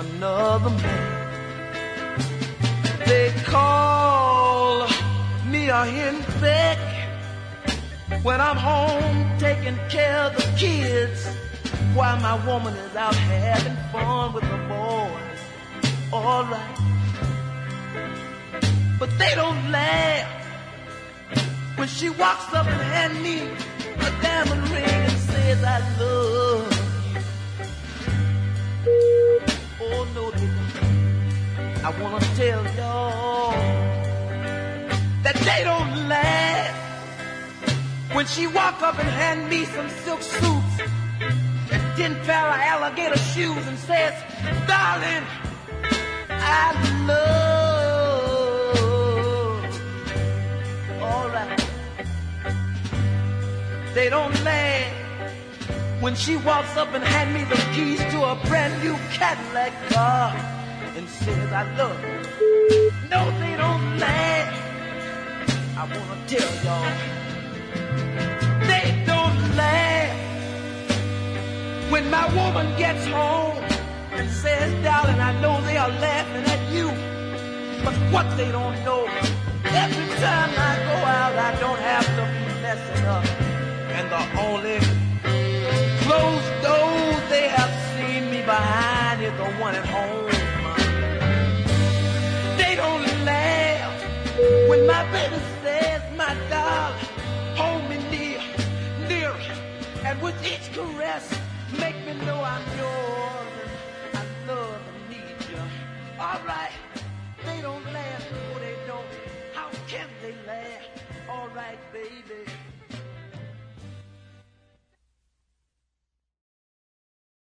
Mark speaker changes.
Speaker 1: another man. They call me a henpeck when I'm home taking care of the kids while my woman is out having fun with the boys. All right. But they don't laugh when she walks up and hands me a diamond ring and says I love you. Oh no, they don't. I wanna tell y'all that they don't laugh when she walk up and hand me some silk suits and 10 pair of alligator shoes and says, darling, I love. All right. They don't laugh when she walks up and hand me the keys to a brand new Cadillac car and says I love you. No, they don't laugh. I wanna tell y'all, they don't laugh when my woman gets home and says, darling, I know they are laughing at you, but what they don't know, every time I go out, I don't have to be messing up, and the only closed doors they have seen me behind is the one at home. They don't laugh when my baby says, my darling, hold me near, near, and with each caress, make me know I'm yours, and I love and need you. All right, they don't laugh, no they don't. How can they laugh? All right, baby.